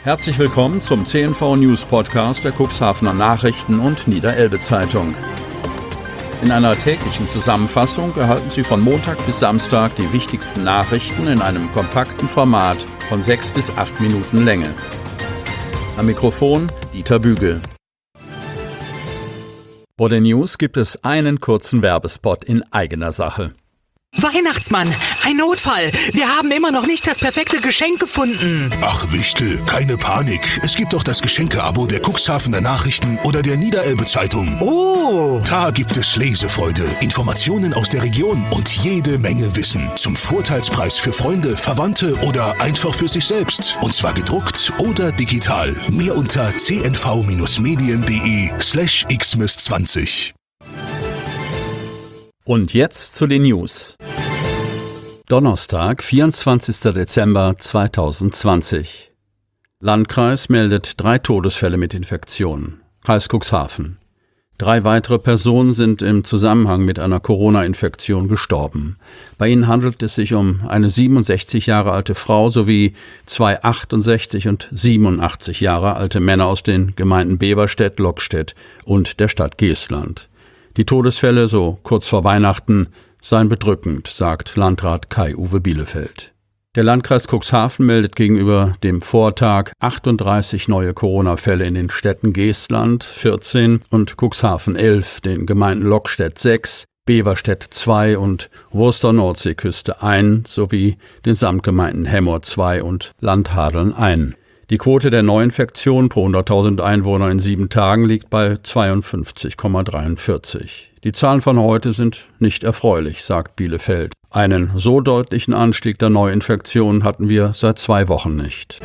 Herzlich willkommen zum CNV News Podcast der Cuxhavener Nachrichten und Niederelbe Zeitung. In einer täglichen Zusammenfassung erhalten Sie von Montag bis Samstag die wichtigsten Nachrichten in einem kompakten Format von 6 bis 8 Minuten Länge. Am Mikrofon Dieter Bügel. Vor den News gibt es einen kurzen Werbespot in eigener Sache. Weihnachtsmann, ein Notfall. Wir haben immer noch nicht das perfekte Geschenk gefunden. Ach Wichtel, keine Panik. Es gibt doch das Geschenke-Abo der Cuxhavener Nachrichten oder der Niederelbe Zeitung. Oh! Da gibt es Lesefreude, Informationen aus der Region und jede Menge Wissen. Zum Vorteilspreis für Freunde, Verwandte oder einfach für sich selbst. Und zwar gedruckt oder digital. Mehr unter cnv-medien.de/xmas20. Und jetzt zu den News. Donnerstag, 24. Dezember 2020. Landkreis meldet 3 Todesfälle mit Infektion. Kreis Cuxhaven. 3 weitere Personen sind im Zusammenhang mit einer Corona-Infektion gestorben. Bei ihnen handelt es sich um eine 67 Jahre alte Frau sowie 2 68 und 87 Jahre alte Männer aus den Gemeinden Beverstedt, Lockstedt und der Stadt Geestland. Die Todesfälle, so kurz vor Weihnachten, seien bedrückend, sagt Landrat Kai-Uwe Bielefeld. Der Landkreis Cuxhaven meldet gegenüber dem Vortag 38 neue Corona-Fälle in den Städten Geestland 14 und Cuxhaven 11, den Gemeinden Lockstedt 6, Beverstedt 2 und Worcester-Nordseeküste 1 sowie den Samtgemeinden Hemmoor 2 und Landhadeln 1. Die Quote der Neuinfektionen pro 100.000 Einwohner in 7 Tagen liegt bei 52,43. Die Zahlen von heute sind nicht erfreulich, sagt Bielefeld. Einen so deutlichen Anstieg der Neuinfektionen hatten wir seit 2 Wochen nicht.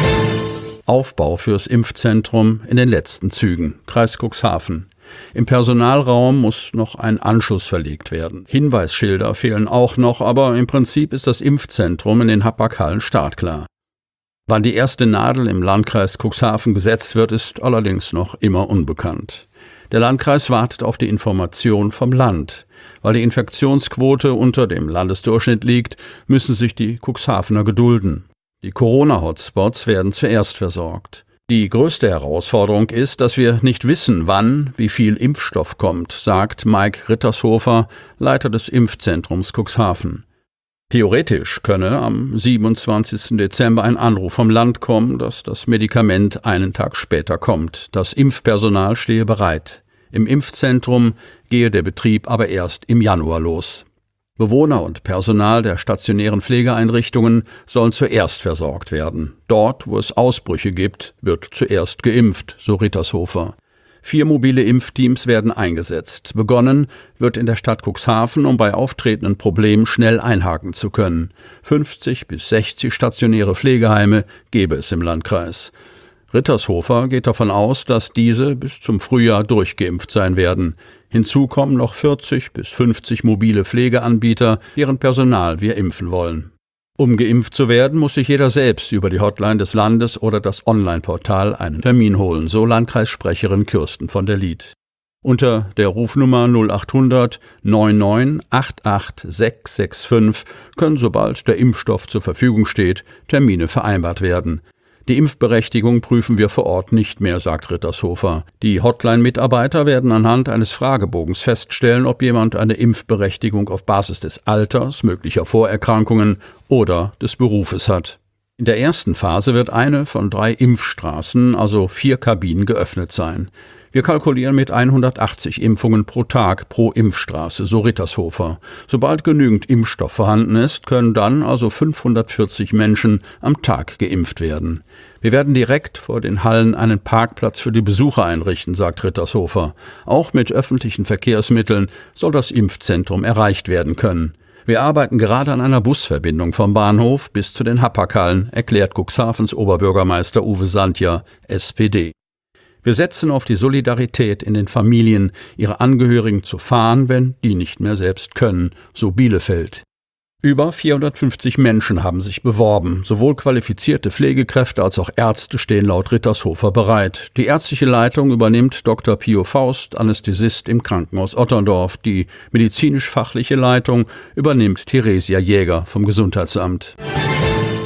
Aufbau fürs Impfzentrum in den letzten Zügen. Kreis Cuxhaven. Im Personalraum muss noch ein Anschluss verlegt werden. Hinweisschilder fehlen auch noch, aber im Prinzip ist das Impfzentrum in den Hapag-Hallen startklar. Wann die erste Nadel im Landkreis Cuxhaven gesetzt wird, ist allerdings noch immer unbekannt. Der Landkreis wartet auf die Information vom Land. Weil die Infektionsquote unter dem Landesdurchschnitt liegt, müssen sich die Cuxhavener gedulden. Die Corona-Hotspots werden zuerst versorgt. Die größte Herausforderung ist, dass wir nicht wissen, wann wie viel Impfstoff kommt, sagt Mike Rittershofer, Leiter des Impfzentrums Cuxhaven. Theoretisch könne am 27. Dezember ein Anruf vom Land kommen, dass das Medikament einen Tag später kommt. Das Impfpersonal stehe bereit. Im Impfzentrum gehe der Betrieb aber erst im Januar los. Bewohner und Personal der stationären Pflegeeinrichtungen sollen zuerst versorgt werden. Dort, wo es Ausbrüche gibt, wird zuerst geimpft, so Rittershofer. 4 mobile Impfteams werden eingesetzt. Begonnen wird in der Stadt Cuxhaven, um bei auftretenden Problemen schnell einhaken zu können. 50 bis 60 stationäre Pflegeheime gebe es im Landkreis. Rittershofer geht davon aus, dass diese bis zum Frühjahr durchgeimpft sein werden. Hinzu kommen noch 40 bis 50 mobile Pflegeanbieter, deren Personal wir impfen wollen. Um geimpft zu werden, muss sich jeder selbst über die Hotline des Landes oder das Online-Portal einen Termin holen, so Landkreissprecherin Kirsten von der Lied. Unter der Rufnummer 0800 99 88 665 können, sobald der Impfstoff zur Verfügung steht, Termine vereinbart werden. Die Impfberechtigung prüfen wir vor Ort nicht mehr, sagt Rittershofer. Die Hotline-Mitarbeiter werden anhand eines Fragebogens feststellen, ob jemand eine Impfberechtigung auf Basis des Alters, möglicher Vorerkrankungen oder des Berufes hat. In der ersten Phase wird eine von 3 Impfstraßen, also 4 Kabinen, geöffnet sein. Wir kalkulieren mit 180 Impfungen pro Tag pro Impfstraße, so Rittershofer. Sobald genügend Impfstoff vorhanden ist, können dann also 540 Menschen am Tag geimpft werden. Wir werden direkt vor den Hallen einen Parkplatz für die Besucher einrichten, sagt Rittershofer. Auch mit öffentlichen Verkehrsmitteln soll das Impfzentrum erreicht werden können. Wir arbeiten gerade an einer Busverbindung vom Bahnhof bis zu den Hapag-Hallen, erklärt Cuxhavens Oberbürgermeister Uwe Sandja, SPD. Wir setzen auf die Solidarität in den Familien, ihre Angehörigen zu fahren, wenn die nicht mehr selbst können, so Bielefeld. Über 450 Menschen haben sich beworben. Sowohl qualifizierte Pflegekräfte als auch Ärzte stehen laut Rittershofer bereit. Die ärztliche Leitung übernimmt Dr. Pio Faust, Anästhesist im Krankenhaus Otterndorf. Die medizinisch-fachliche Leitung übernimmt Theresia Jäger vom Gesundheitsamt.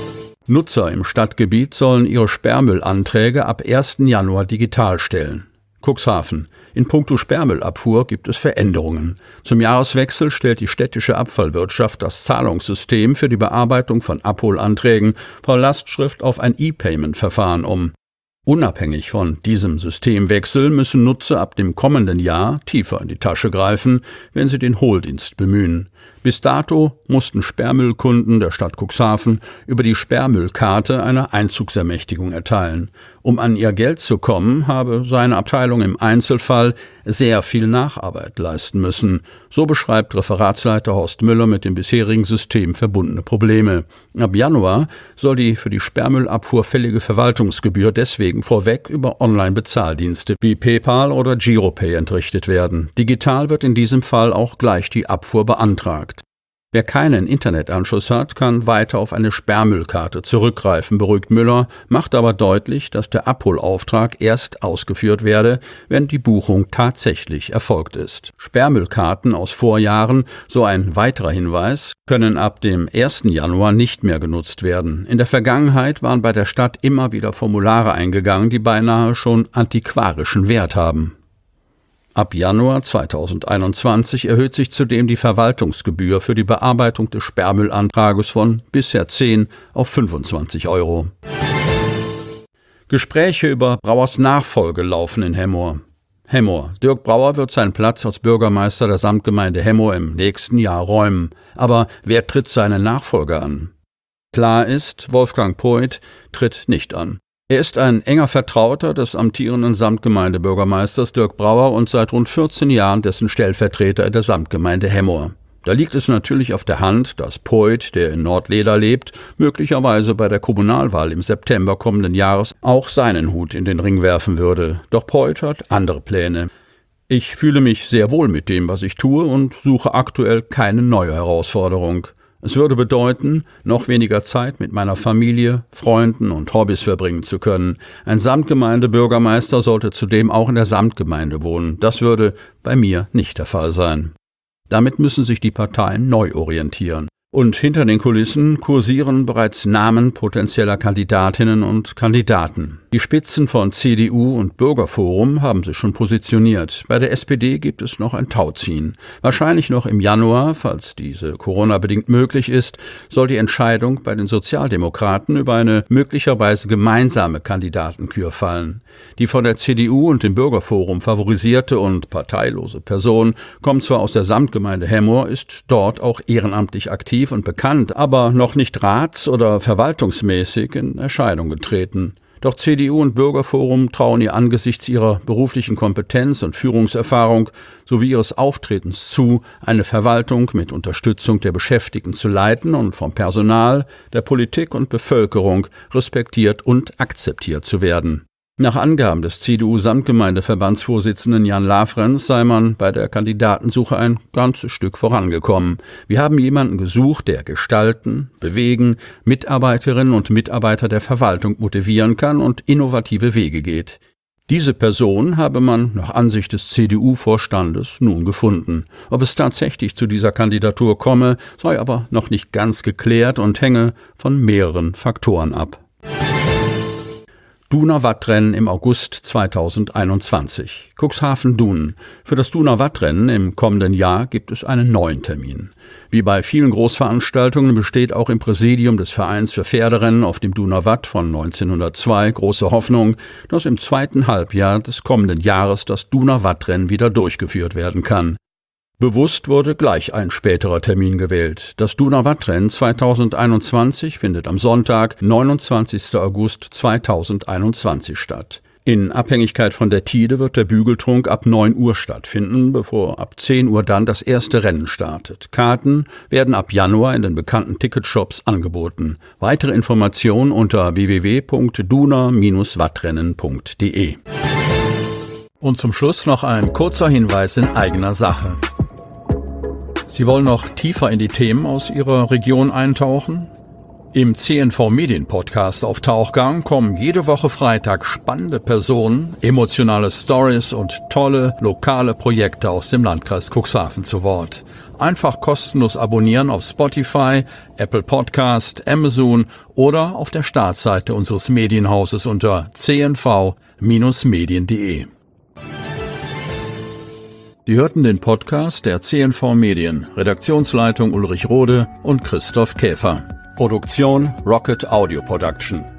Nutzer im Stadtgebiet sollen ihre Sperrmüllanträge ab 1. Januar digital stellen. Cuxhaven. In puncto Sperrmüllabfuhr gibt es Veränderungen. Zum Jahreswechsel stellt die städtische Abfallwirtschaft das Zahlungssystem für die Bearbeitung von Abholanträgen per Lastschrift auf ein E-Payment-Verfahren um. Unabhängig von diesem Systemwechsel müssen Nutzer ab dem kommenden Jahr tiefer in die Tasche greifen, wenn sie den Hohldienst bemühen. Bis dato mussten Sperrmüllkunden der Stadt Cuxhaven über die Sperrmüllkarte eine Einzugsermächtigung erteilen. Um an ihr Geld zu kommen, habe seine Abteilung im Einzelfall sehr viel Nacharbeit leisten müssen. So beschreibt Referatsleiter Horst Müller mit dem bisherigen System verbundene Probleme. Ab Januar soll die für die Sperrmüllabfuhr fällige Verwaltungsgebühr deswegen vorweg über Online-Bezahldienste wie PayPal oder Giropay entrichtet werden. Digital wird in diesem Fall auch gleich die Abfuhr beantragt. Wer keinen Internetanschluss hat, kann weiter auf eine Sperrmüllkarte zurückgreifen, beruhigt Müller, macht aber deutlich, dass der Abholauftrag erst ausgeführt werde, wenn die Buchung tatsächlich erfolgt ist. Sperrmüllkarten aus Vorjahren, so ein weiterer Hinweis, können ab dem 1. Januar nicht mehr genutzt werden. In der Vergangenheit waren bei der Stadt immer wieder Formulare eingegangen, die beinahe schon antiquarischen Wert haben. Ab Januar 2021 erhöht sich zudem die Verwaltungsgebühr für die Bearbeitung des Sperrmüllantrages von bisher 10 auf 25 €. Gespräche über Brauers Nachfolge laufen in Hemmoor. Hemmoor. Dirk Brauer wird seinen Platz als Bürgermeister der Samtgemeinde Hemmoor im nächsten Jahr räumen. Aber wer tritt seinen Nachfolger an? Klar ist, Wolfgang Poit tritt nicht an. Er ist ein enger Vertrauter des amtierenden Samtgemeindebürgermeisters Dirk Brauer und seit rund 14 Jahren dessen Stellvertreter in der Samtgemeinde Hemmoor. Da liegt es natürlich auf der Hand, dass Poit, der in Nordleder lebt, möglicherweise bei der Kommunalwahl im September kommenden Jahres auch seinen Hut in den Ring werfen würde. Doch Poit hat andere Pläne. Ich fühle mich sehr wohl mit dem, was ich tue und suche aktuell keine neue Herausforderung. Es würde bedeuten, noch weniger Zeit mit meiner Familie, Freunden und Hobbys verbringen zu können. Ein Samtgemeindebürgermeister sollte zudem auch in der Samtgemeinde wohnen. Das würde bei mir nicht der Fall sein. Damit müssen sich die Parteien neu orientieren. Und hinter den Kulissen kursieren bereits Namen potenzieller Kandidatinnen und Kandidaten. Die Spitzen von CDU und Bürgerforum haben sich schon positioniert. Bei der SPD gibt es noch ein Tauziehen. Wahrscheinlich noch im Januar, falls diese Corona-bedingt möglich ist, soll die Entscheidung bei den Sozialdemokraten über eine möglicherweise gemeinsame Kandidatenkür fallen. Die von der CDU und dem Bürgerforum favorisierte und parteilose Person kommt zwar aus der Samtgemeinde Hemmoor, ist dort auch ehrenamtlich aktiv und bekannt, aber noch nicht rats- oder verwaltungsmäßig in Erscheinung getreten. Doch CDU und Bürgerforum trauen ihr angesichts ihrer beruflichen Kompetenz und Führungserfahrung sowie ihres Auftretens zu, eine Verwaltung mit Unterstützung der Beschäftigten zu leiten und vom Personal, der Politik und Bevölkerung respektiert und akzeptiert zu werden. Nach Angaben des CDU-Samtgemeindeverbandsvorsitzenden Jan Lafrenz sei man bei der Kandidatensuche ein ganzes Stück vorangekommen. Wir haben jemanden gesucht, der gestalten, bewegen, Mitarbeiterinnen und Mitarbeiter der Verwaltung motivieren kann und innovative Wege geht. Diese Person habe man nach Ansicht des CDU-Vorstandes nun gefunden. Ob es tatsächlich zu dieser Kandidatur komme, sei aber noch nicht ganz geklärt und hänge von mehreren Faktoren ab. Duna-Wattrennen im August 2021. Cuxhaven-Dunen. Für das Duna-Wattrennen im kommenden Jahr gibt es einen neuen Termin. Wie bei vielen Großveranstaltungen besteht auch im Präsidium des Vereins für Pferderennen auf dem Duna-Watt von 1902 große Hoffnung, dass im zweiten Halbjahr des kommenden Jahres das Duna-Wattrennen wieder durchgeführt werden kann. Bewusst wurde gleich ein späterer Termin gewählt. Das Duna-Wattrennen 2021 findet am Sonntag, 29. August 2021 statt. In Abhängigkeit von der Tide wird der Bügeltrunk ab 9 Uhr stattfinden, bevor ab 10 Uhr dann das erste Rennen startet. Karten werden ab Januar in den bekannten Ticketshops angeboten. Weitere Informationen unter www.duna-wattrennen.de. Und zum Schluss noch ein kurzer Hinweis in eigener Sache. Sie wollen noch tiefer in die Themen aus Ihrer Region eintauchen? Im CNV Medien Podcast auf Tauchgang kommen jede Woche Freitag spannende Personen, emotionale Stories und tolle lokale Projekte aus dem Landkreis Cuxhaven zu Wort. Einfach kostenlos abonnieren auf Spotify, Apple Podcast, Amazon oder auf der Startseite unseres Medienhauses unter cnv-medien.de. Sie hörten den Podcast der CNV Medien, Redaktionsleitung Ulrich Rode und Christoph Käfer. Produktion Rocket Audio Production.